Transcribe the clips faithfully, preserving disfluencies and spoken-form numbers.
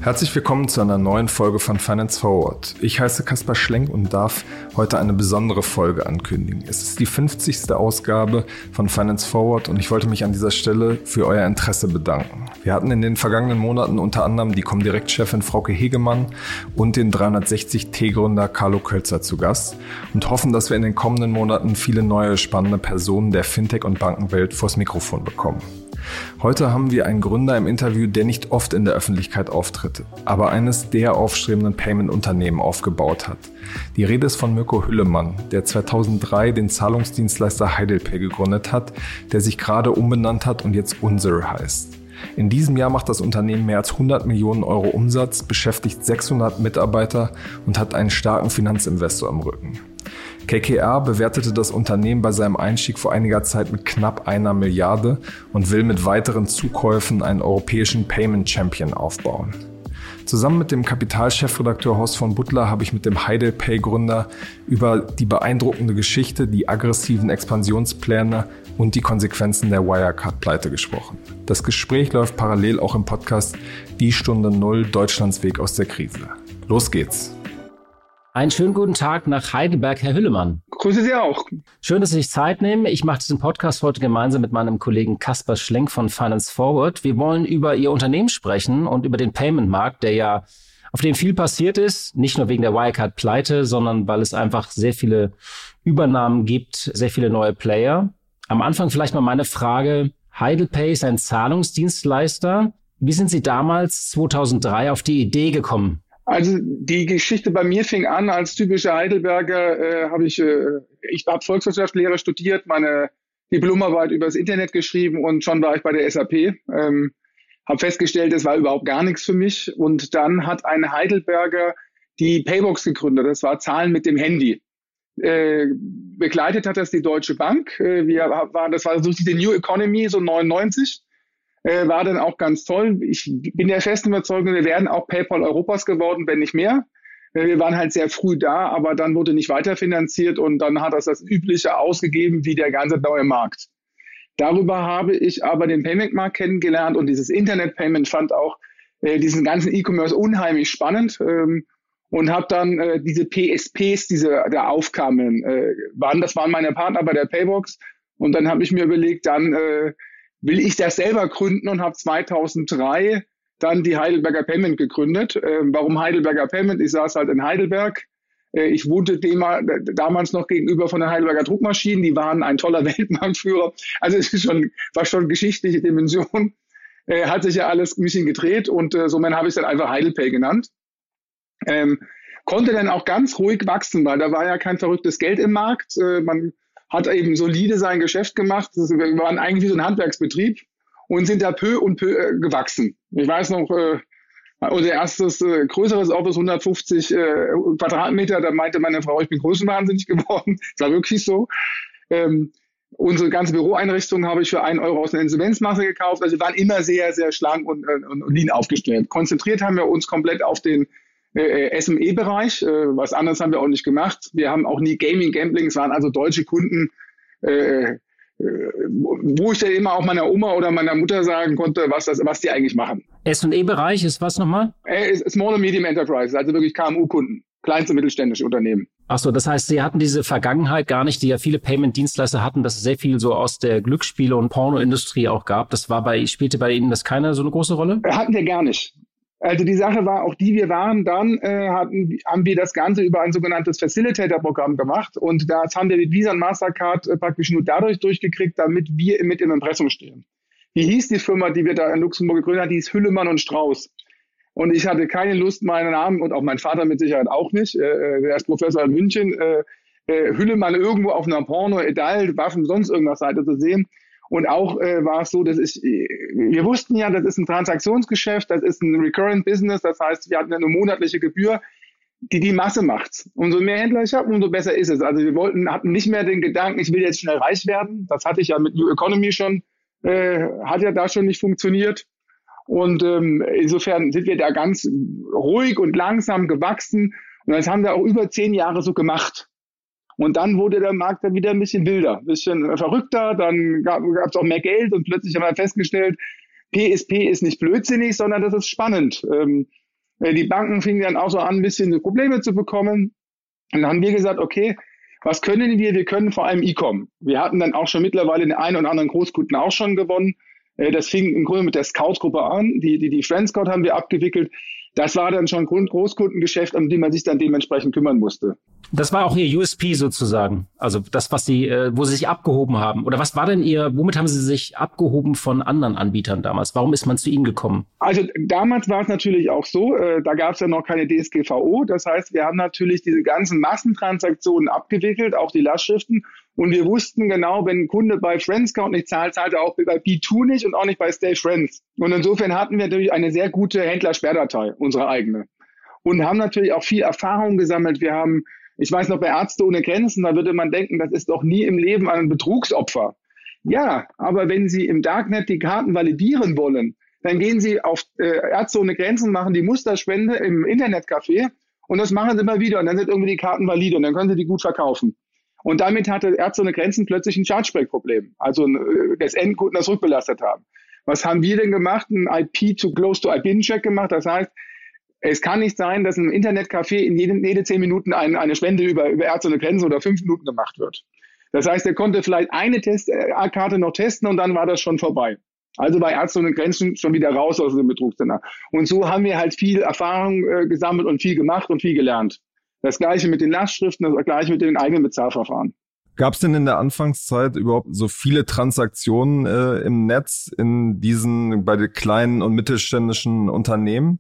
Herzlich willkommen zu einer neuen Folge von Finance Forward. Ich heiße Kaspar Schlenk und darf heute eine besondere Folge ankündigen. Es ist die fünfzigste Ausgabe von Finance Forward und ich wollte mich an dieser Stelle für euer Interesse bedanken. Wir hatten in den vergangenen Monaten unter anderem die Comdirect-Chefin Frauke Hegemann und den dreihundertsechzig T-Gründer Carlo Kölzer zu Gast und hoffen, dass wir in den kommenden Monaten viele neue spannende Personen der Fintech- und Bankenwelt vors Mikrofon bekommen. Heute haben wir einen Gründer im Interview, der nicht oft in der Öffentlichkeit auftritt, aber eines der aufstrebenden Payment-Unternehmen aufgebaut hat. Die Rede ist von Mirko Hüllemann, der zweitausenddrei den Zahlungsdienstleister HeidelPay gegründet hat, der sich gerade umbenannt hat und jetzt Unsere heißt. In diesem Jahr macht das Unternehmen mehr als hundert Millionen Euro Umsatz, beschäftigt sechshundert Mitarbeiter und hat einen starken Finanzinvestor im Rücken. K K R bewertete das Unternehmen bei seinem Einstieg vor einiger Zeit mit knapp einer Milliarde und will mit weiteren Zukäufen einen europäischen Payment Champion aufbauen. Zusammen mit dem Kapital-Chefredakteur Horst von Butler habe ich mit dem HeidelPay-Gründer über die beeindruckende Geschichte, die aggressiven Expansionspläne und die Konsequenzen der Wirecard-Pleite gesprochen. Das Gespräch läuft parallel auch im Podcast Die Stunde Null, Deutschlands Weg aus der Krise. Los geht's! Einen schönen guten Tag nach Heidelberg, Herr Hüllemann. Grüße Sie auch. Schön, dass Sie sich Zeit nehmen. Ich mache diesen Podcast heute gemeinsam mit meinem Kollegen Kaspar Schlenk von Finance Forward. Wir wollen über Ihr Unternehmen sprechen und über den Payment-Markt, der ja, auf dem viel passiert ist. Nicht nur wegen der Wirecard-Pleite, sondern weil es einfach sehr viele Übernahmen gibt, sehr viele neue Player. Am Anfang vielleicht mal meine Frage. HeidelPay ist ein Zahlungsdienstleister. Wie sind Sie damals zweitausenddrei auf die Idee gekommen? Also die Geschichte bei mir fing an als typischer Heidelberger. Äh, habe ich, äh, ich habe Volkswirtschaftslehre studiert, meine Diplomarbeit über das Internet geschrieben und schon war ich bei der S A P. Ähm, habe festgestellt, das war überhaupt gar nichts für mich. Und dann hat ein Heidelberger die Paybox gegründet. Das war Zahlen mit dem Handy. Äh, begleitet hat das die Deutsche Bank. Äh, wir waren, das war so die New Economy, so neunundneunzig. Äh, war dann auch ganz toll. Ich bin der festen Überzeugung, wir werden auch PayPal Europas geworden, wenn nicht mehr. Äh, wir waren halt sehr früh da, aber dann wurde nicht weiterfinanziert und dann hat das das Übliche ausgegeben wie der ganze neue Markt. Darüber habe ich aber den Payment-Markt kennengelernt und dieses Internet-Payment fand auch äh, diesen ganzen E-Commerce unheimlich spannend ähm, und habe dann äh, diese P S Ps, diese da aufkamen, äh, waren, das waren meine Partner bei der Paybox und dann habe ich mir überlegt, dann äh, will ich das selber gründen und habe zweitausenddrei dann die Heidelberger Payment gegründet. Äh, warum Heidelberger Payment? Ich saß halt in Heidelberg. Äh, ich wohnte dem, damals noch gegenüber von den Heidelberger Druckmaschinen. Die waren ein toller Weltmarktführer. Also es ist schon, war schon geschichtliche Dimension. Äh, hat sich ja alles ein bisschen gedreht und äh, somit habe ich es dann einfach HeidelPay genannt. Ähm, konnte dann auch ganz ruhig wachsen, weil da war ja kein verrücktes Geld im Markt. Äh, man hat eben solide sein Geschäft gemacht. Wir waren eigentlich wie so ein Handwerksbetrieb und sind da peu und peu äh, gewachsen. Ich weiß noch, äh, unser erstes äh, größeres Office, hundertfünfzig äh, Quadratmeter, da meinte meine Frau, ich bin größenwahnsinnig geworden. Das war wirklich so. Ähm, unsere ganze Büroeinrichtung habe ich für einen Euro aus einer Insolvenzmasse gekauft. Also wir waren immer sehr, sehr schlank und, äh, und lean aufgestellt. Konzentriert haben wir uns komplett auf den Äh, S M E-Bereich, äh, was anderes haben wir auch nicht gemacht. Wir haben auch nie Gaming, Gambling, es waren also deutsche Kunden, äh, äh, wo ich dann immer auch meiner Oma oder meiner Mutter sagen konnte, was das, was die eigentlich machen. S und E-Bereich ist was nochmal? Äh, Small and Medium Enterprises, also wirklich K M U-Kunden, kleinste mittelständische Unternehmen. Ach so, das heißt, Sie hatten diese Vergangenheit gar nicht, die ja viele Payment-Dienstleister hatten, dass es sehr viel so aus der Glücksspiele- und Pornoindustrie auch gab. Das war bei, spielte bei Ihnen das keine so eine große Rolle? Hatten wir gar nicht. Also die Sache war auch die, wir waren dann, äh, hatten, haben wir das Ganze über ein sogenanntes Facilitator-Programm gemacht und das haben wir mit Visa und Mastercard äh, praktisch nur dadurch durchgekriegt, damit wir mit im Impressum stehen. Wie hieß die Firma, die wir da in Luxemburg gegründet haben? Die hieß Hüllemann und Strauß. Und ich hatte keine Lust, meinen Namen und auch mein Vater mit Sicherheit auch nicht, äh, der ist Professor in München, äh, äh, Hüllemann irgendwo auf einer Porno, Edal, Waffen, sonst irgendwas Seite zu sehen. Und auch äh, war es so, dass ich, wir wussten ja, das ist ein Transaktionsgeschäft, das ist ein Recurrent Business, das heißt, wir hatten eine monatliche Gebühr, die die Masse macht. Umso mehr Händler ich habe, umso besser ist es. Also wir wollten, hatten nicht mehr den Gedanken, ich will jetzt schnell reich werden. Das hatte ich ja mit New Economy schon, äh, hat ja da schon nicht funktioniert. Und ähm, insofern sind wir da ganz ruhig und langsam gewachsen. Und das haben wir auch über zehn Jahre so gemacht. Und dann wurde der Markt dann wieder ein bisschen wilder, ein bisschen verrückter, dann gab es auch mehr Geld und plötzlich haben wir festgestellt, P S P ist nicht blödsinnig, sondern das ist spannend. Ähm, Äh, die Banken fingen dann auch so an, ein bisschen so Probleme zu bekommen. Und dann haben wir gesagt, okay, was können wir? Wir können vor allem E-Com. Wir hatten dann auch schon mittlerweile den einen oder anderen Großkunden auch schon gewonnen. Äh, das fing im Grunde mit der Scout-Gruppe an. Die, die, die Friendscout haben wir abgewickelt. Das war dann schon ein Großkundengeschäft, um die man sich dann dementsprechend kümmern musste. Das war auch Ihr U S P sozusagen, also das, was Sie, äh, wo Sie sich abgehoben haben. Oder was war denn Ihr, womit haben Sie sich abgehoben von anderen Anbietern damals? Warum ist man zu Ihnen gekommen? Also damals war es natürlich auch so, äh, da gab es ja noch keine D S G V O. Das heißt, wir haben natürlich diese ganzen Massentransaktionen abgewickelt, auch die Lastschriften. Und wir wussten genau, wenn ein Kunde bei Friendscout nicht zahlt, zahlt er auch bei B zwei nicht und auch nicht bei Stay Friends. Und insofern hatten wir natürlich eine sehr gute Händlersperrdatei, unsere eigene. Und haben natürlich auch viel Erfahrung gesammelt. Wir haben, ich weiß noch, bei Ärzte ohne Grenzen, da würde man denken, das ist doch nie im Leben ein Betrugsopfer. Ja, aber wenn Sie im Darknet die Karten validieren wollen, dann gehen Sie auf äh, Ärzte ohne Grenzen, machen die Musterspende im Internetcafé und das machen Sie immer wieder. Und dann sind irgendwie die Karten valide und dann können Sie die gut verkaufen. Und damit hatte Ärzte ohne Grenzen plötzlich ein Chargeback-Problem, also äh, das Endkunden das rückbelastet haben. Was haben wir denn gemacht? Ein I P to Close to I P N-Check gemacht. Das heißt, es kann nicht sein, dass im Internetcafé in jedem, jede zehn Minuten ein, eine Spende über, über Ärzte ohne Grenzen oder fünf Minuten gemacht wird. Das heißt, er konnte vielleicht eine Test, äh, Karte noch testen und dann war das schon vorbei. Also bei Ärzte ohne Grenzen schon wieder raus aus dem Betrugsszenario. Und so haben wir halt viel Erfahrung äh, gesammelt und viel gemacht und viel gelernt. Das Gleiche mit den Lastschriften, das Gleiche mit den eigenen Bezahlverfahren. Gab es denn in der Anfangszeit überhaupt so viele Transaktionen äh, im Netz in diesen, bei den kleinen und mittelständischen Unternehmen?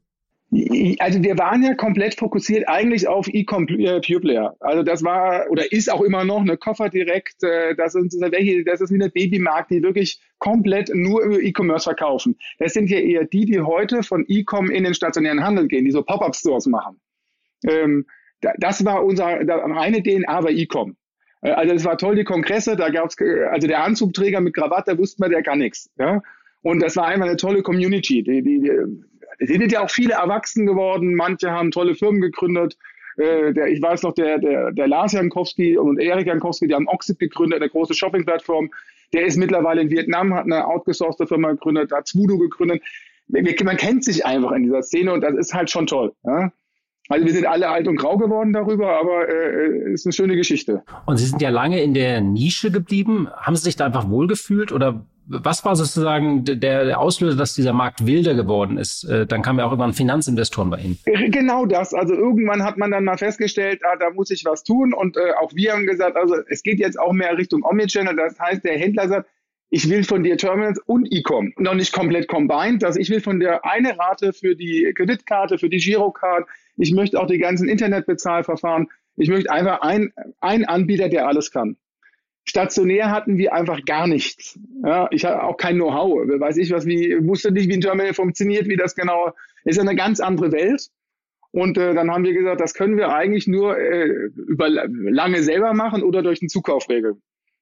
Also wir waren ja komplett fokussiert eigentlich auf E-Com Pure Player. Also das war oder ist auch immer noch eine Koffer direkt. Das ist, welche, das ist wie eine Babymarkt, die wirklich komplett nur über E-Commerce verkaufen. Das sind ja eher die, die heute von E-Com in den stationären Handel gehen, die so Pop-up-Stores machen. Ähm, das war unser eine D N A bei E-Com. Also das war toll, die Kongresse, da gab's also der Anzugträger mit Krawatte, da wusste man, der kann nichts. Ja? Und das war einfach eine tolle Community. Die, die, die, Es sind ja auch viele erwachsen geworden, manche haben tolle Firmen gegründet. Äh, der, ich weiß noch, der, der, der Lars Jankowski und Erik Jankowski, die haben Oxid gegründet, eine große Shopping-Plattform. Der ist mittlerweile in Vietnam, hat eine outgesourcete Firma gegründet, hat Voodoo gegründet. Man kennt sich einfach in dieser Szene und das ist halt schon toll. Ja? Also wir sind alle alt und grau geworden darüber, aber äh, ist eine schöne Geschichte. Und Sie sind ja lange in der Nische geblieben. Haben Sie sich da einfach wohlgefühlt oder was war sozusagen der, der Auslöser, dass dieser Markt wilder geworden ist? Äh, dann kamen ja auch irgendwann Finanzinvestoren bei Ihnen. Genau das. Also irgendwann hat man dann mal festgestellt, ah, da muss ich was tun. Und äh, auch wir haben gesagt, also es geht jetzt auch mehr Richtung Omnichannel. Das heißt, der Händler sagt, ich will von dir Terminals und E-Com. Noch nicht komplett combined. Also ich will von dir eine Rate für die Kreditkarte, für die Girocard. Ich möchte auch die ganzen Internetbezahlverfahren. Ich möchte einfach ein, ein Anbieter, der alles kann. Stationär hatten wir einfach gar nichts. Ja, ich hatte auch kein Know-how. Weiß ich was, wie, wusste nicht, wie ein Terminal funktioniert, wie das genau, ist eine ganz andere Welt. Und äh, dann haben wir gesagt, das können wir eigentlich nur äh, über lange selber machen oder durch den Zukauf regeln.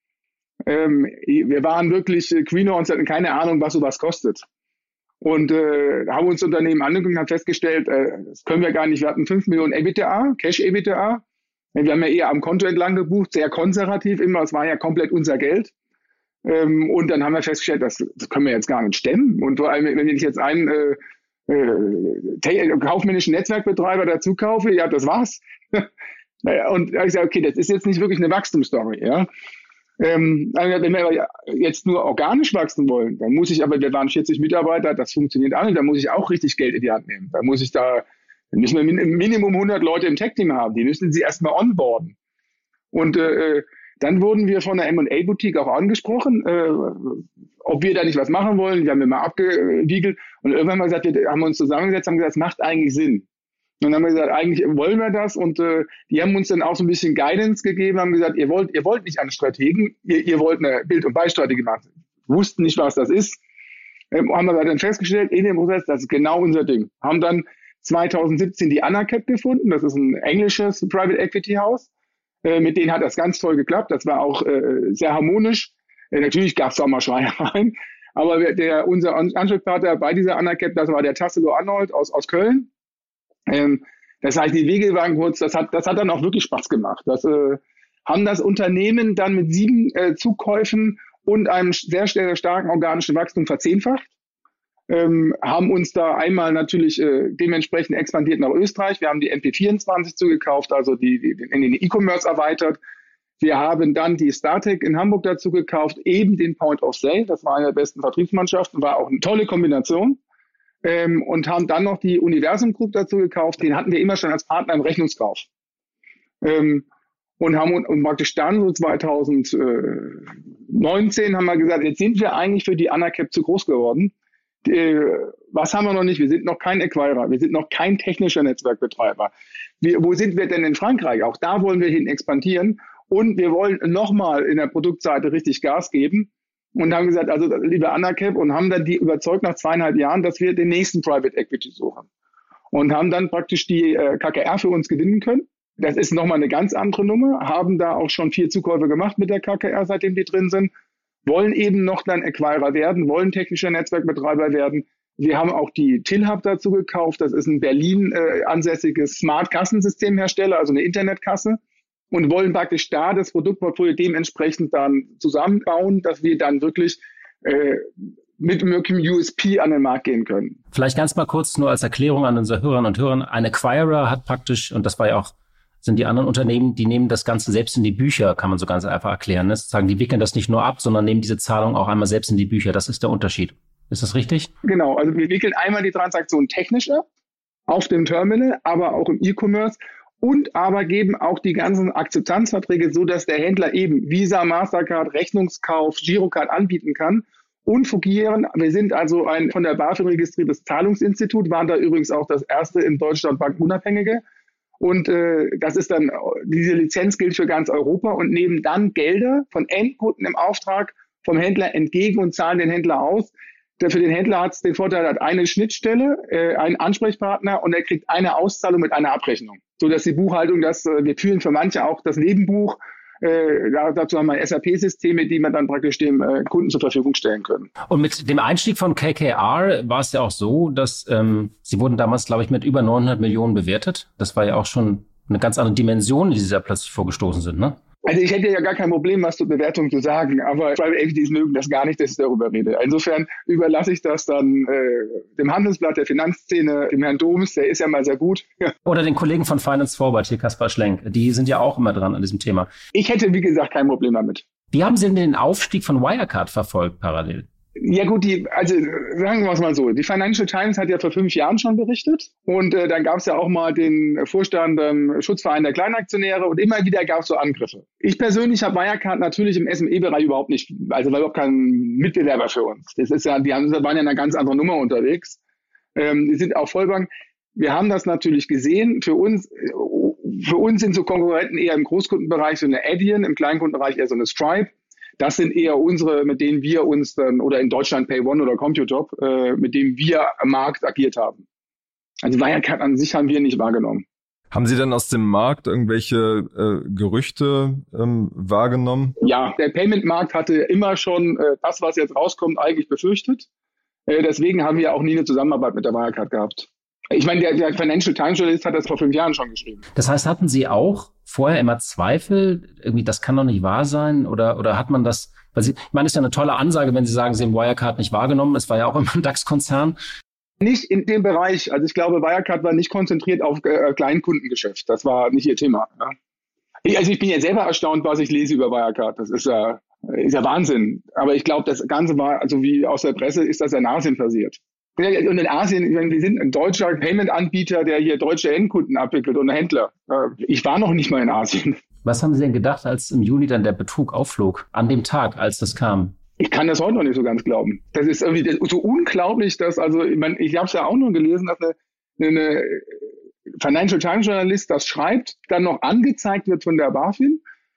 Ähm, wir waren wirklich äh, Quino und hatten keine Ahnung, was sowas kostet. Und äh, haben uns Unternehmen angeguckt und haben festgestellt, äh, das können wir gar nicht. Wir hatten fünf Millionen EBITDA, Cash-EBITDA. Wir haben ja eher am Konto entlang gebucht, sehr konservativ immer. Es war ja komplett unser Geld. Ähm, und dann haben wir festgestellt, das, das können wir jetzt gar nicht stemmen. Und vor allem, wenn ich jetzt einen äh, äh, kaufmännischen Netzwerkbetreiber dazu kaufe, ja, das war's. Und ich sage, okay, das ist jetzt nicht wirklich eine Wachstumsstory. Ja. Ähm, wenn wir aber jetzt nur organisch wachsen wollen, dann muss ich aber, wir waren vierzig Mitarbeiter, das funktioniert auch nicht, da muss ich auch richtig Geld in die Hand nehmen. Da muss ich da, dann müssen wir im Minimum hundert Leute im Tech-Team haben, die müssen sie erstmal onboarden. Und äh, dann wurden wir von der M und A-Boutique auch angesprochen, äh, ob wir da nicht was machen wollen. Wir haben immer abgewiegelt und irgendwann mal gesagt, wir haben uns zusammengesetzt, haben gesagt, es macht eigentlich Sinn. Und dann haben wir gesagt, eigentlich wollen wir das. Und äh, die haben uns dann auch so ein bisschen Guidance gegeben, haben gesagt, ihr wollt, ihr wollt nicht einen Strategen, ihr, ihr wollt eine Bild- und Beistrategie machen. Wussten nicht, was das ist. Ähm, haben wir dann festgestellt, in dem Prozess, das ist genau unser Ding. Haben dann zwanzig siebzehn die Anacap gefunden. Das ist ein englisches Private Equity Haus. Äh, mit denen hat das ganz toll geklappt. Das war auch äh, sehr harmonisch. Äh, natürlich gab es auch mal Schreiereien. Aber der, unser Ansprechpartner bei dieser Anacap, das war der Tassilo Arnold aus, aus Köln. Ähm, das heißt, die Wege waren kurz, das hat, das hat dann auch wirklich Spaß gemacht. Das äh, haben das Unternehmen dann mit sieben äh, Zukäufen und einem sehr, sehr starken organischen Wachstum verzehnfacht. ähm, haben uns da einmal natürlich äh, dementsprechend expandiert nach Österreich. Wir haben die N P vierundzwanzig zugekauft, also die, die in den E-Commerce erweitert. Wir haben dann die Startec in Hamburg dazu gekauft, eben den Point of Sale. Das war eine der besten Vertriebsmannschaften, war auch eine tolle Kombination. Ähm, und haben dann noch die Universum Group dazu gekauft. Den hatten wir immer schon als Partner im Rechnungskauf. Ähm, und haben und praktisch dann so zwanzig neunzehn haben wir gesagt, jetzt sind wir eigentlich für die AnaCap zu groß geworden. Äh, was haben wir noch nicht? Wir sind noch kein Acquirer, wir sind noch kein technischer Netzwerkbetreiber. Wir, wo sind wir denn in Frankreich? Auch da wollen wir hin expandieren und wir wollen nochmal in der Produktseite richtig Gas geben und haben gesagt, also liebe AnaCap, und haben dann die überzeugt nach zweieinhalb Jahren, dass wir den nächsten Private Equity suchen und haben dann praktisch die äh, K K R für uns gewinnen können. Das ist nochmal eine ganz andere Nummer, haben da auch schon vier Zukäufe gemacht mit der K K R, seitdem die drin sind, wollen eben noch dann Acquirer werden, wollen technischer Netzwerkbetreiber werden. Wir haben auch die Tilhub dazu gekauft, das ist ein Berlin äh, ansässiges Smart-Kassensystemhersteller, also eine Internetkasse, und wollen praktisch da das Produktportfolio dementsprechend dann zusammenbauen, dass wir dann wirklich äh, mit möglichem U S P an den Markt gehen können. Vielleicht ganz mal kurz nur als Erklärung an unsere Hörerinnen und Hörer, ein Acquirer hat praktisch, und das war ja auch sind die anderen Unternehmen, die nehmen das Ganze selbst in die Bücher, kann man so ganz einfach erklären. Ne? Sagen, die wickeln das nicht nur ab, sondern nehmen diese Zahlung auch einmal selbst in die Bücher. Das ist der Unterschied. Ist das richtig? Genau, also wir wickeln einmal die Transaktion technisch ab, auf dem Terminal, aber auch im E-Commerce und aber geben auch die ganzen Akzeptanzverträge, so dass der Händler eben Visa, Mastercard, Rechnungskauf, Girocard anbieten kann und fungieren. Wir sind also ein von der BaFin registriertes Zahlungsinstitut, waren da übrigens auch das erste in Deutschland bankunabhängige. Und äh, das ist dann, diese Lizenz gilt für ganz Europa und nehmen dann Gelder von Endkunden im Auftrag vom Händler entgegen und zahlen den Händler aus. Der, für den Händler hat es den Vorteil, er hat eine Schnittstelle, äh, einen Ansprechpartner und er kriegt eine Auszahlung mit einer Abrechnung. So dass die Buchhaltung, das, äh, wir führen für manche auch das Nebenbuch. Äh, dazu haben wir S A P-Systeme, die man dann praktisch dem äh, Kunden zur Verfügung stellen können. Und mit dem Einstieg von K K R war es ja auch so, dass ähm, sie wurden damals, glaube ich, mit über neunhundert Millionen bewertet. Das war ja auch schon eine ganz andere Dimension, die sie da plötzlich vorgestoßen sind, ne? Also ich hätte ja gar kein Problem, was zur Bewertung zu sagen, aber Private Equities mögen das gar nicht, dass ich darüber rede. Insofern überlasse ich das dann äh, dem Handelsblatt, der Finanzszene, dem Herrn Doms, der ist ja mal sehr gut. Oder den Kollegen von Finance Forward, hier Kaspar Schlenk, die sind ja auch immer dran an diesem Thema. Ich hätte, wie gesagt, kein Problem damit. Wie haben Sie denn den Aufstieg von Wirecard verfolgt parallel? Ja gut, die, also sagen wir es mal so, die Financial Times hat ja vor fünf Jahren schon berichtet und äh, dann gab es ja auch mal den Vorstand ähm, Schutzverein der Kleinaktionäre und immer wieder gab es so Angriffe. Ich persönlich habe Wirecard natürlich im S M E-Bereich überhaupt nicht, also war überhaupt kein Mitbewerber für uns. Das ist ja, die haben, waren ja in einer ganz anderen Nummer unterwegs. Ähm, die sind auch Vollbank. Wir haben das natürlich gesehen. Für uns, für uns sind so Konkurrenten eher im Großkundenbereich so eine Adyen, im Kleinkundenbereich eher so eine Stripe. Das sind eher unsere, mit denen wir uns dann, oder in Deutschland PayOne oder Computop, äh, mit denen wir am Markt agiert haben. Also Wirecard an sich haben wir nicht wahrgenommen. Haben Sie denn aus dem Markt irgendwelche äh, Gerüchte ähm, wahrgenommen? Ja, der Payment-Markt hatte immer schon äh, das, was jetzt rauskommt, eigentlich befürchtet. Äh, deswegen haben wir auch nie eine Zusammenarbeit mit der Wirecard gehabt. Ich meine, der, der Financial Times Journalist hat das vor fünf Jahren schon geschrieben. Das heißt, hatten Sie auch vorher immer Zweifel, irgendwie, das kann doch nicht wahr sein? Oder, oder hat man das, weil Sie, ich meine, das ist ja eine tolle Ansage, wenn Sie sagen, Sie haben Wirecard nicht wahrgenommen. Es war ja auch immer ein DAX-Konzern. Nicht in dem Bereich. Also ich glaube, Wirecard war nicht konzentriert auf äh, Kleinkundengeschäft. Das war nicht ihr Thema. Ja. Ich, also ich bin ja selber erstaunt, was ich lese über Wirecard. Das ist ja, ist ja Wahnsinn. Aber ich glaube, das Ganze war, also wie aus der Presse, ist das in Asien passiert. Und in Asien, wir sind ein deutscher Payment-Anbieter, der hier deutsche Endkunden abwickelt und Händler. Ich war noch nicht mal in Asien. Was haben Sie denn gedacht, als im Juni dann der Betrug aufflog, an dem Tag, als das kam? Ich kann das heute noch nicht so ganz glauben. Das ist irgendwie das ist so unglaublich, dass, also ich, mein, ich habe es ja auch nur gelesen, dass eine, eine Financial Times Journalist das schreibt, dann noch angezeigt wird von der BaFin,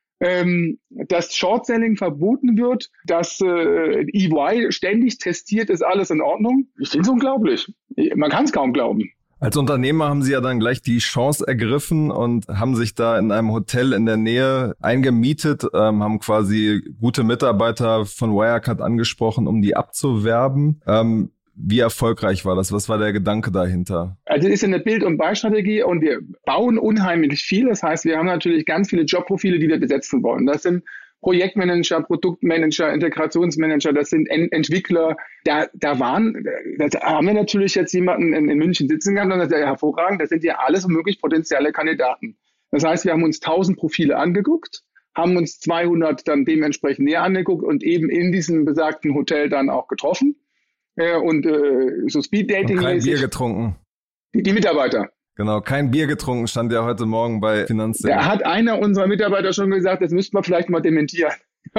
ähm, dass Short-Selling verboten wird, dass äh, E Y ständig testiert, ist alles in Ordnung. Ich finde es unglaublich. Man kann es kaum glauben. Als Unternehmer haben Sie ja dann gleich die Chance ergriffen und haben sich da in einem Hotel in der Nähe eingemietet, ähm, haben quasi gute Mitarbeiter von Wirecard angesprochen, um die abzuwerben. Ähm, wie erfolgreich war das? Was war der Gedanke dahinter? Also es ist eine Bild- und Beistrategie und wir bauen unheimlich viel. Das heißt, wir haben natürlich ganz viele Jobprofile, die wir besetzen wollen. Das sind Projektmanager, Produktmanager, Integrationsmanager, das sind Ent- Entwickler. Da, da waren, da haben wir natürlich jetzt jemanden in, in München sitzen gehabt und das ist ja hervorragend. Das sind ja alles womöglich potenzielle Kandidaten. Das heißt, wir haben uns tausend Profile angeguckt, haben uns zweihundert dann dementsprechend näher angeguckt und eben in diesem besagten Hotel dann auch getroffen. Äh, und äh, so Speed-Dating. Und kein Bier getrunken. Die, die Mitarbeiter. Genau, kein Bier getrunken, stand ja heute Morgen bei Finanzsender. Da hat einer unserer Mitarbeiter schon gesagt, das müssten wir vielleicht mal dementieren.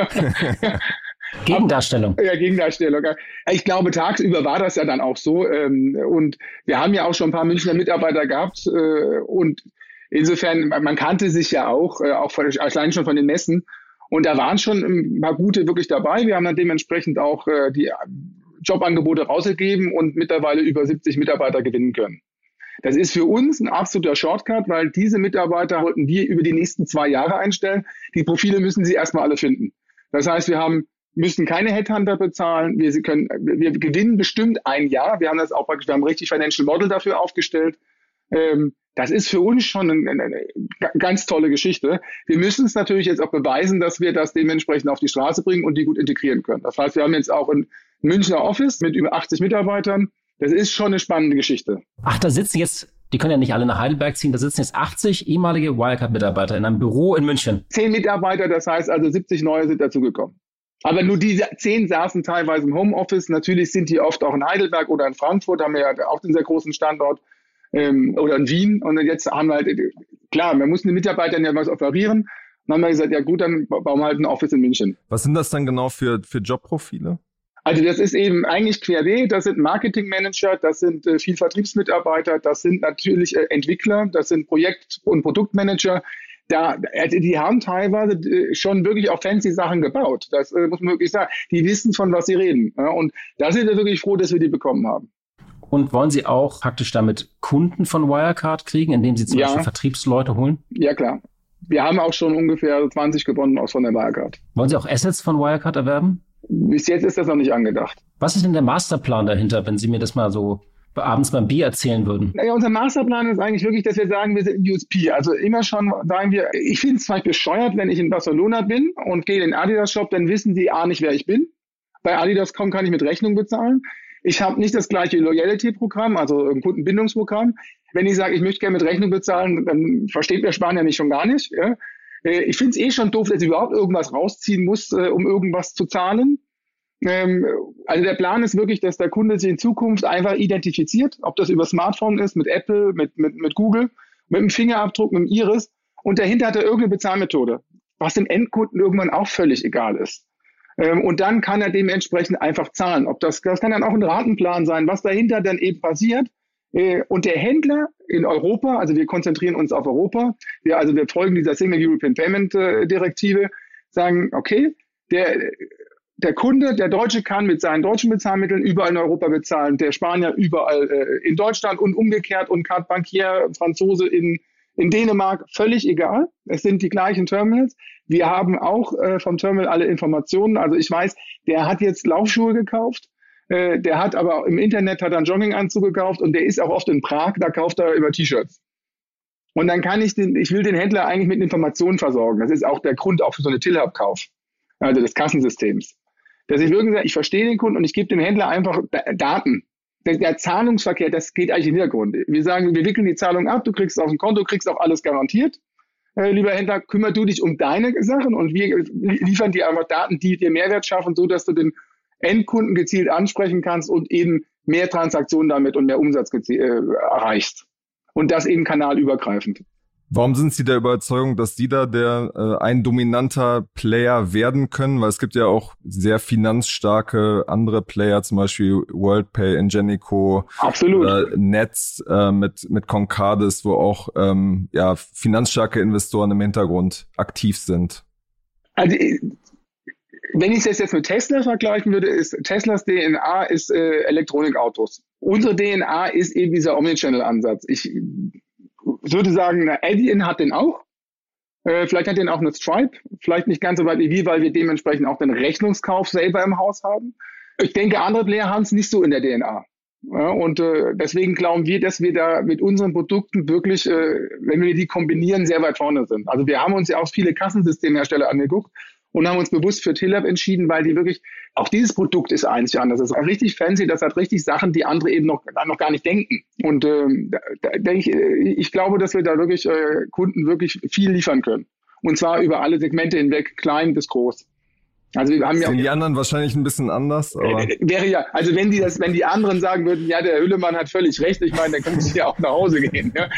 Gegendarstellung. Ja, Gegendarstellung. Ich glaube, tagsüber war das ja dann auch so. Und wir haben ja auch schon ein paar Münchner Mitarbeiter gehabt. Und insofern, man kannte sich ja auch, auch von, allein schon von den Messen. Und da waren schon ein paar gute wirklich dabei. Wir haben dann dementsprechend auch die Jobangebote rausgegeben und mittlerweile über siebzig Mitarbeiter gewinnen können. Das ist für uns ein absoluter Shortcut, weil diese Mitarbeiter wollten wir über die nächsten zwei Jahre einstellen. Die Profile müssen sie erstmal alle finden. Das heißt, wir haben, müssen keine Headhunter bezahlen. Wir, sie können, wir gewinnen bestimmt ein Jahr. Wir haben das auch praktisch, wir haben richtig Financial Model dafür aufgestellt. Ähm, das ist für uns schon eine, eine, eine ganz tolle Geschichte. Wir müssen es natürlich jetzt auch beweisen, dass wir das dementsprechend auf die Straße bringen und die gut integrieren können. Das heißt, wir haben jetzt auch ein Münchner Office mit über achtzig Mitarbeitern. Das ist schon eine spannende Geschichte. Ach, da sitzen jetzt, die können ja nicht alle nach Heidelberg ziehen, da sitzen jetzt achtzig ehemalige Wirecard-Mitarbeiter in einem Büro in München. Zehn Mitarbeiter, das heißt also siebzig neue sind dazugekommen. Aber nur diese zehn saßen teilweise im Homeoffice. Natürlich sind die oft auch in Heidelberg oder in Frankfurt, haben wir ja auch einen sehr großen Standort, ähm, oder in Wien. Und jetzt haben wir halt, klar, wir mussten den Mitarbeitern ja was offerieren. Dann haben wir gesagt, ja gut, dann bauen wir halt ein Office in München. Was sind das dann genau für, für Jobprofile? Also das ist eben eigentlich querbeet, das sind Marketingmanager, das sind äh, viel Vertriebsmitarbeiter, das sind natürlich äh, Entwickler, das sind Projekt- und Produktmanager. Da, also die haben teilweise äh, schon wirklich auch fancy Sachen gebaut. Das äh, muss man wirklich sagen. Die wissen, von was sie reden. Ja, und da sind wir wirklich froh, dass wir die bekommen haben. Und wollen Sie auch praktisch damit Kunden von Wirecard kriegen, indem Sie zum Ja. Beispiel Vertriebsleute holen? Ja, klar. Wir haben auch schon ungefähr zwanzig gewonnen aus von der Wirecard. Wollen Sie auch Assets von Wirecard erwerben? Bis jetzt ist das noch nicht angedacht. Was ist denn der Masterplan dahinter, wenn Sie mir das mal so abends beim Bier erzählen würden? Naja, unser Masterplan ist eigentlich wirklich, dass wir sagen, wir sind ein U S P. Also immer schon sagen wir, ich finde es zum Beispiel bescheuert, wenn ich in Barcelona bin und gehe in den Adidas-Shop, dann wissen die A nicht, wer ich bin. Bei Adidas Punkt com kann ich mit Rechnung bezahlen. Ich habe nicht das gleiche Loyalty-Programm, also ein Kundenbindungsprogramm. Wenn ich sage, ich möchte gerne mit Rechnung bezahlen, dann versteht der Spanier mich schon gar nicht. Ja? Ich finde es eh schon doof, dass ich überhaupt irgendwas rausziehen muss, um irgendwas zu zahlen. Also der Plan ist wirklich, dass der Kunde sich in Zukunft einfach identifiziert, ob das über Smartphone ist, mit Apple, mit, mit, mit Google, mit dem Fingerabdruck, mit dem Iris. Und dahinter hat er irgendeine Bezahlmethode, was dem Endkunden irgendwann auch völlig egal ist. Und dann kann er dementsprechend einfach zahlen. Ob das, das kann dann auch ein Ratenplan sein, was dahinter dann eben passiert. Und der Händler in Europa, also wir konzentrieren uns auf Europa, wir, also wir folgen dieser Single European Payment Direktive, sagen, okay, der, der Kunde, der Deutsche kann mit seinen deutschen Bezahlmitteln überall in Europa bezahlen, der Spanier überall äh, in Deutschland und umgekehrt und Carte Bancaire, Franzose in, in Dänemark, völlig egal. Es sind die gleichen Terminals. Wir haben auch äh, vom Terminal alle Informationen. Also ich weiß, der hat jetzt Laufschuhe gekauft. Der hat aber im Internet hat er einen Jogginganzug gekauft und der ist auch oft in Prag, da kauft er über T-Shirts. Und dann kann ich den, ich will den Händler eigentlich mit Informationen versorgen. Das ist auch der Grund auch für so eine Till-Hub-Kauf, also des Kassensystems. Dass ich wirklich sage, ich verstehe den Kunden und ich gebe dem Händler einfach Daten. Der, der Zahlungsverkehr, das geht eigentlich im Hintergrund. Wir sagen, wir wickeln die Zahlung ab, du kriegst auf dem Konto, kriegst auch alles garantiert. Äh, lieber Händler, kümmer du dich um deine Sachen und wir liefern dir einfach Daten, die dir Mehrwert schaffen, so dass du den Endkunden gezielt ansprechen kannst und eben mehr Transaktionen damit und mehr Umsatz gezi- äh, erreichst. Und das eben kanalübergreifend. Warum sind Sie der Überzeugung, dass Sie da der äh, ein dominanter Player werden können? Weil es gibt ja auch sehr finanzstarke andere Player, zum Beispiel WorldPay, Ingenico, Absolut. Äh, Netz äh, mit mit Concardis, wo auch ähm, ja finanzstarke Investoren im Hintergrund aktiv sind. Also wenn ich das jetzt mit Tesla vergleichen würde, ist Teslas D N A ist äh, Elektronikautos. Unsere D N A ist eben dieser Omnichannel-Ansatz. Ich würde sagen, Adyen hat den auch. Äh, vielleicht hat den auch eine Stripe. Vielleicht nicht ganz so weit wie wir, weil wir dementsprechend auch den Rechnungskauf selber im Haus haben. Ich denke, andere Player haben es nicht so in der D N A. Ja, und äh, deswegen glauben wir, dass wir da mit unseren Produkten wirklich, äh, wenn wir die kombinieren, sehr weit vorne sind. Also wir haben uns ja auch viele Kassensystemhersteller angeguckt. und haben uns bewusst für Tillab entschieden, weil die wirklich, auch dieses Produkt ist einzigartig. Das ist auch richtig fancy, das hat richtig Sachen, die andere eben noch, noch gar nicht denken. Und ähm, da, da, ich, ich glaube, dass wir da wirklich äh, Kunden wirklich viel liefern können. Und zwar über alle Segmente hinweg, klein bis groß. Also wir haben ja Sind die anderen wahrscheinlich ein bisschen anders, aber äh, wäre ja, also wenn die das, wenn die anderen sagen würden, ja, der Hüllemann hat völlig recht, ich meine, dann können sie ja auch nach Hause gehen. Ja,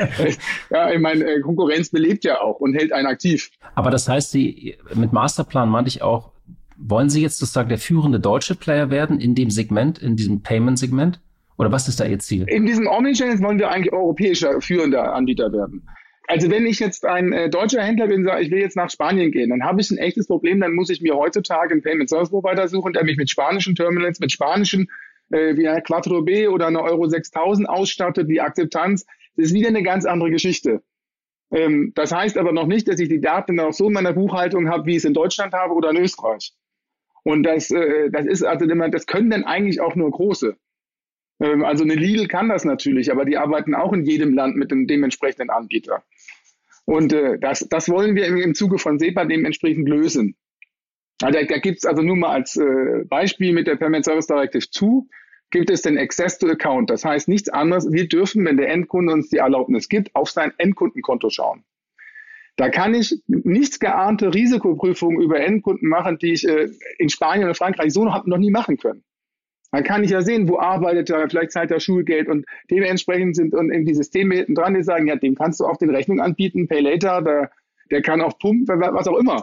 ja ich meine, Konkurrenz belebt ja auch und hält einen aktiv. Aber das heißt, Sie, mit Masterplan meinte ich auch, wollen Sie jetzt sozusagen der führende deutsche Player werden in dem Segment, in diesem Payment-Segment? Oder was ist da Ihr Ziel? In diesem Omnichannel wollen wir eigentlich europäischer führender Anbieter werden. Also wenn ich jetzt ein äh, deutscher Händler bin und sage, ich will jetzt nach Spanien gehen, dann habe ich ein echtes Problem, dann muss ich mir heutzutage einen Payment Service Provider suchen, der mich mit spanischen Terminals, mit spanischen, äh, wie ein Quattro B oder eine Euro sechstausend ausstattet, die Akzeptanz. Das ist wieder eine ganz andere Geschichte. Ähm, das heißt aber noch nicht, dass ich die Daten dann auch so in meiner Buchhaltung habe, wie ich es in Deutschland habe oder in Österreich. Und das, äh, das ist also, das können dann eigentlich auch nur Große. Ähm, also eine Lidl kann das natürlich, aber die arbeiten auch in jedem Land mit dem dementsprechenden Anbieter. Und äh, das, das wollen wir im, im Zuge von SEPA dementsprechend lösen. Also, da da gibt es also nur mal als äh, Beispiel mit der Payment Service Directive zwei, gibt es den Access to Account. Das heißt nichts anderes, wir dürfen, wenn der Endkunde uns die Erlaubnis gibt, auf sein Endkundenkonto schauen. Da kann ich nichts geahnte Risikoprüfungen über Endkunden machen, die ich äh, in Spanien oder Frankreich so noch, noch nie machen können. Dann kann ich ja sehen, wo arbeitet er, vielleicht zahlt er Schulgeld und dementsprechend sind und die Systeme hinten dran, die sagen, ja, dem kannst du auch den Rechnung anbieten, Pay Later, der, der kann auch pumpen, was auch immer.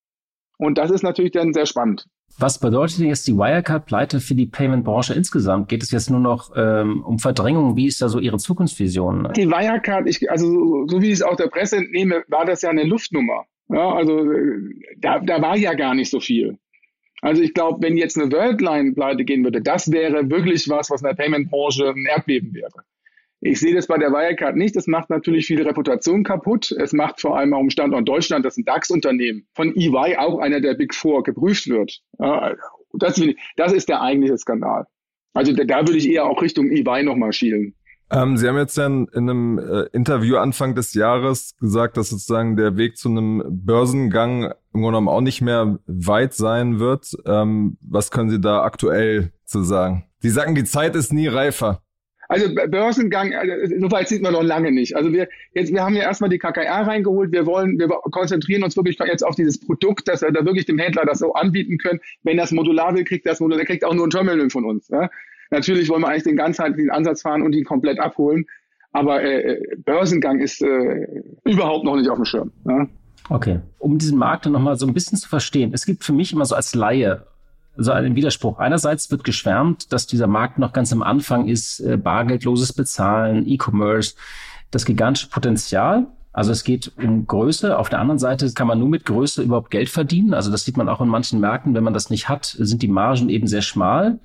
Und das ist natürlich dann sehr spannend. Was bedeutet denn jetzt die Wirecard-Pleite für die Payment-Branche insgesamt? Geht es jetzt nur noch ähm, um Verdrängung? Wie ist da so Ihre Zukunftsvision? Die Wirecard, ich, also so, so wie ich es auch der Presse entnehme, war das ja eine Luftnummer. Ja, also da, da war ja gar nicht so viel. Also ich glaube, wenn jetzt eine Worldline pleite gehen würde, das wäre wirklich was, was in der Payment-Branche ein Erdbeben wäre. Ich sehe das bei der Wirecard nicht. Das macht natürlich viel Reputation kaputt. Es macht vor allem auch im Standort Deutschland, dass ein DAX-Unternehmen von E Y, auch einer der Big Four, geprüft wird. Ja, das, das ist der eigentliche Skandal. Also da, da würde ich eher auch Richtung E Y nochmal schielen. Ähm, Sie haben jetzt ja in einem äh, Interview Anfang des Jahres gesagt, dass sozusagen der Weg zu einem Börsengang im Grunde genommen auch nicht mehr weit sein wird. Ähm, was können Sie da aktuell zu sagen? Sie sagen, die Zeit ist nie reifer. Also Börsengang, so weit sind wir noch lange nicht. Also wir jetzt, wir haben ja erstmal die K K R reingeholt. Wir wollen, wir konzentrieren uns wirklich jetzt auf dieses Produkt, dass wir da wirklich dem Händler das so anbieten können. Wenn das modular will, kriegt das modular, der kriegt auch nur ein Terminal von uns. Ja? Natürlich wollen wir eigentlich den ganzheitlichen Ansatz fahren und ihn komplett abholen. Aber äh, Börsengang ist äh, überhaupt noch nicht auf dem Schirm. Ja? Okay. Um diesen Markt dann nochmal so ein bisschen zu verstehen. Es gibt für mich immer so als Laie so einen Widerspruch. Einerseits wird geschwärmt, dass dieser Markt noch ganz am Anfang ist, äh, bargeldloses Bezahlen, E-Commerce, das gigantische Potenzial. Also es geht um Größe. Auf der anderen Seite kann man nur mit Größe überhaupt Geld verdienen. Also das sieht man auch in manchen Märkten. Wenn man das nicht hat, sind die Margen eben sehr schmal.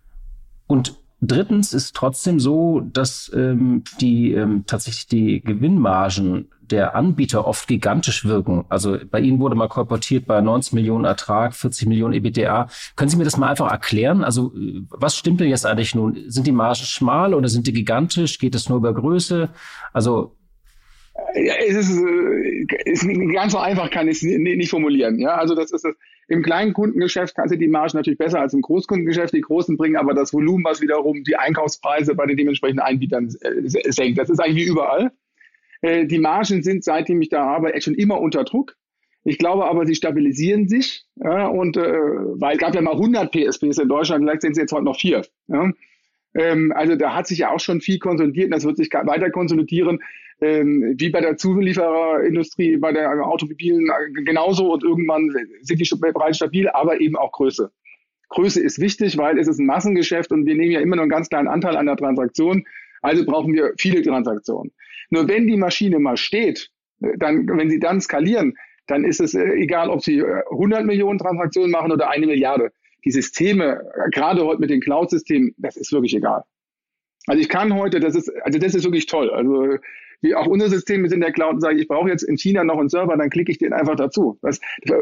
Und drittens ist trotzdem so, dass ähm, die ähm, tatsächlich die Gewinnmargen der Anbieter oft gigantisch wirken. Also bei Ihnen wurde mal kolportiert bei neunzig Millionen Ertrag, vierzig Millionen EBITDA. Können Sie mir das mal einfach erklären? Also was stimmt denn jetzt eigentlich nun? Sind die Margen schmal oder sind die gigantisch? Geht es nur über Größe? Also ja, es ist, ist ganz so einfach, kann ich es nicht formulieren. Ja, also das ist das. Im kleinen Kundengeschäft sind die Margen natürlich besser als im Großkundengeschäft. Die Großen bringen aber das Volumen, was wiederum die Einkaufspreise bei den dementsprechenden Anbietern senkt. Das ist eigentlich wie überall. Die Margen sind, seitdem ich da arbeite, schon immer unter Druck. Ich glaube aber, sie stabilisieren sich. Ja, und äh, weil es gab ja mal hundert P S Ps in Deutschland, vielleicht sind es jetzt heute noch vier. Ja. Ähm, also da hat sich ja auch schon viel konsolidiert und das wird sich weiter konsolidieren. Ähm, wie bei der Zuliefererindustrie, bei der Automobilen genauso und irgendwann sind die bereits stabil, aber eben auch Größe. Größe ist wichtig, weil es ist ein Massengeschäft und wir nehmen ja immer nur einen ganz kleinen Anteil an der Transaktion, also brauchen wir viele Transaktionen. Nur wenn die Maschine mal steht, dann, wenn sie dann skalieren, dann ist es egal, ob sie hundert Millionen Transaktionen machen oder eine Milliarde. Die Systeme, gerade heute mit den Cloud-Systemen, das ist wirklich egal. Also ich kann heute, das ist, also das ist wirklich toll. Also wie auch unsere Systeme sind in der Cloud und sage, ich brauche jetzt in China noch einen Server, dann klicke ich den einfach dazu. Das,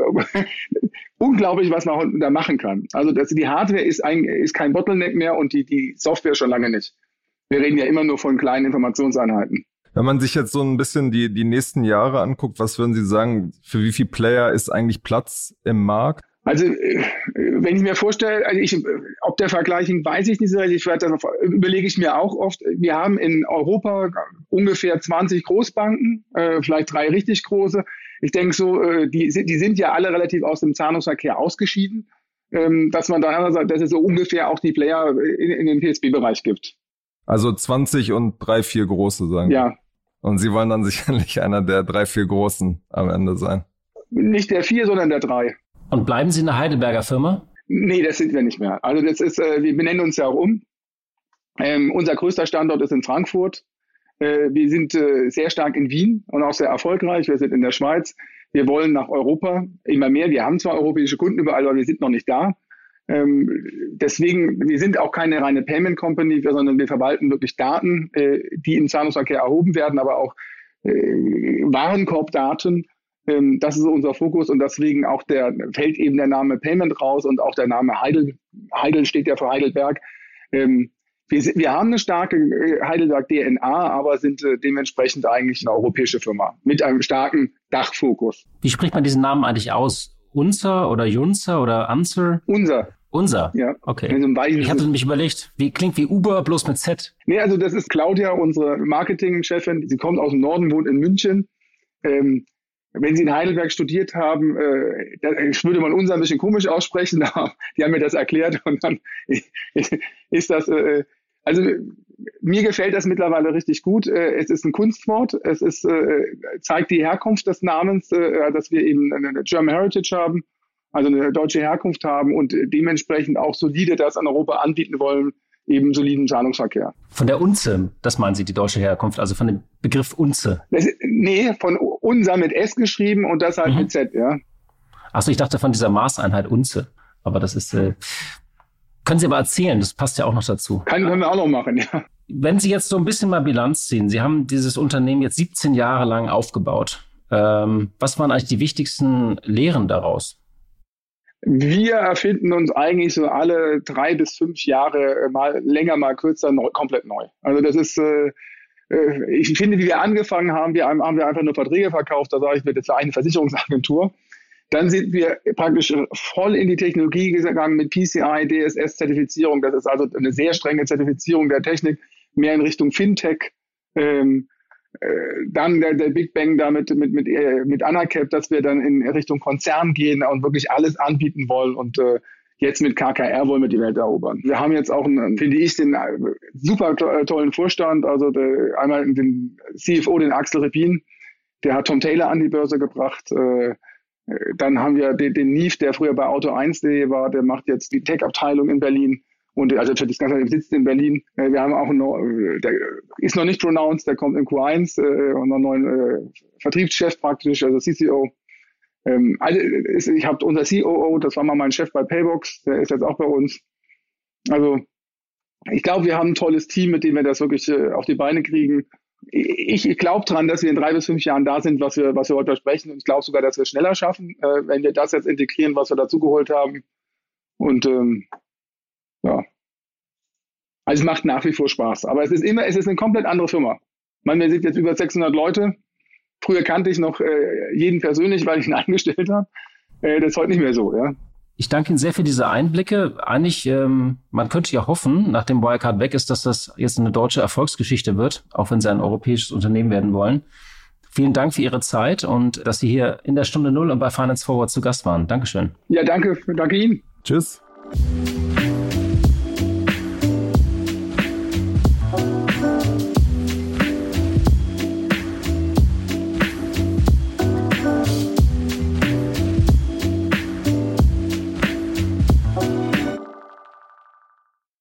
unglaublich, was man heute da machen kann. Also das, die Hardware ist, ein, ist kein Bottleneck mehr und die, die Software schon lange nicht. Wir reden ja immer nur von kleinen Informationseinheiten. Wenn man sich jetzt so ein bisschen die, die nächsten Jahre anguckt, was würden Sie sagen, für wie viele Player ist eigentlich Platz im Markt? Also, wenn ich mir vorstelle, also ich, ob der Vergleich hinkt, weiß ich nicht, ich werde das, überlege ich mir auch oft. Wir haben in Europa ungefähr zwanzig Großbanken, äh, vielleicht drei richtig große. Ich denke so, äh, die, die sind ja alle relativ aus dem Zahlungsverkehr ausgeschieden, ähm, dass man da sagt, dass es so ungefähr auch die Player in, in den P S B-Bereich gibt. Also zwanzig und drei, vier große, sagen Ja. Sie. Und Sie wollen dann sicherlich einer der drei, vier großen am Ende sein. Nicht der vier, sondern der drei. Und bleiben Sie eine Heidelberger Firma? Nee, das sind wir nicht mehr. Also das ist, äh, wir benennen uns ja auch um. Ähm, unser größter Standort ist in Frankfurt. Äh, wir sind äh, sehr stark in Wien und auch sehr erfolgreich. Wir sind in der Schweiz. Wir wollen nach Europa immer mehr. Wir haben zwar europäische Kunden überall, aber wir sind noch nicht da. Ähm, deswegen, wir sind auch keine reine Payment Company, sondern wir verwalten wirklich Daten, äh, die im Zahlungsverkehr erhoben werden, aber auch äh, Warenkorbdaten. Ähm, das ist unser Fokus und deswegen auch der, fällt eben der Name Payment raus und auch der Name Heidel. Heidel steht ja für Heidelberg. Ähm, wir, wir haben eine starke Heidelberg-D N A, aber sind äh, dementsprechend eigentlich eine europäische Firma mit einem starken Dachfokus. Wie spricht man diesen Namen eigentlich aus? Unser oder Junzer oder Anzer? Unser. Unser? Ja. Okay. Also ich hatte mich überlegt, wie klingt wie Uber, bloß mit Z. Nee, also das ist Claudia, unsere Marketingchefin. Sie kommt aus dem Norden, wohnt in München. Ähm, wenn Sie in Heidelberg studiert haben, äh, das würde man unser ein bisschen komisch aussprechen. Die haben mir das erklärt und dann ist das, äh, also mir gefällt das mittlerweile richtig gut. Äh, es ist ein Kunstwort. Es ist, äh, zeigt die Herkunft des Namens, äh, dass wir eben eine German Heritage haben, also eine deutsche Herkunft haben und dementsprechend auch solide das an Europa anbieten wollen, eben soliden Zahlungsverkehr. Von der Unze, das meinen Sie, die deutsche Herkunft, also von dem Begriff Unze? Das, nee, von unser mit S geschrieben und das halt mhm. mit Z, ja. Achso, ich dachte von dieser Maßeinheit Unze, aber das ist, äh, können Sie aber erzählen, das passt ja auch noch dazu. Kann, können wir auch noch machen, ja. Wenn Sie jetzt so ein bisschen mal Bilanz ziehen, Sie haben dieses Unternehmen jetzt siebzehn Jahre lang aufgebaut. Ähm, was waren eigentlich die wichtigsten Lehren daraus? Wir erfinden uns eigentlich so alle drei bis fünf Jahre mal länger, mal kürzer, neu, komplett neu. Also das ist, äh, ich finde, wie wir angefangen haben, wir haben, haben wir einfach nur Verträge verkauft, da sage ich, wir das war eine Versicherungsagentur. Dann sind wir praktisch voll in die Technologie gegangen mit P C I, D S S-Zertifizierung. Das ist also eine sehr strenge Zertifizierung der Technik, mehr in Richtung Fintech. Ähm, Dann der, der Big Bang da mit, mit, mit, mit AnaCap, dass wir dann in Richtung Konzern gehen und wirklich alles anbieten wollen und äh, jetzt mit K K R wollen wir die Welt erobern. Wir haben jetzt auch, einen, finde ich, den super tollen Vorstand, also der, einmal den C F O, den Axel Repin, der hat Tom Taylor an die Börse gebracht. Äh, dann haben wir den, den Nief, der früher bei Auto eins punkt de war, der macht jetzt die Tech-Abteilung in Berlin. Und also das Ganze sitzt in Berlin. Wir haben auch einen, der ist noch nicht pronounced, der kommt in Q eins, äh, und einen neuen äh, Vertriebschef praktisch, also C C O. Ähm, also ist, ich habe unser C O O, das war mal mein Chef bei Paybox, der ist jetzt auch bei uns. Also ich glaube, wir haben ein tolles Team, mit dem wir das wirklich äh, auf die Beine kriegen. Ich, ich glaube dran, dass wir in drei bis fünf Jahren da sind, was wir, was wir heute versprechen. Und ich glaube sogar, dass wir es schneller schaffen, äh, wenn wir das jetzt integrieren, was wir dazugeholt haben. Und ähm, ja. Also es macht nach wie vor Spaß. Aber es ist immer, es ist eine komplett andere Firma. Man, wir sind jetzt über sechshundert Leute. Früher kannte ich noch äh, jeden persönlich, weil ich ihn eingestellt habe. Äh, das ist heute nicht mehr so, ja. Ich danke Ihnen sehr für diese Einblicke. Eigentlich, ähm, man könnte ja hoffen, nachdem Wirecard weg ist, dass das jetzt eine deutsche Erfolgsgeschichte wird, auch wenn Sie ein europäisches Unternehmen werden wollen. Vielen Dank für Ihre Zeit und dass Sie hier in der Stunde Null und bei Finance Forward zu Gast waren. Dankeschön. Ja, danke, danke Ihnen. Tschüss.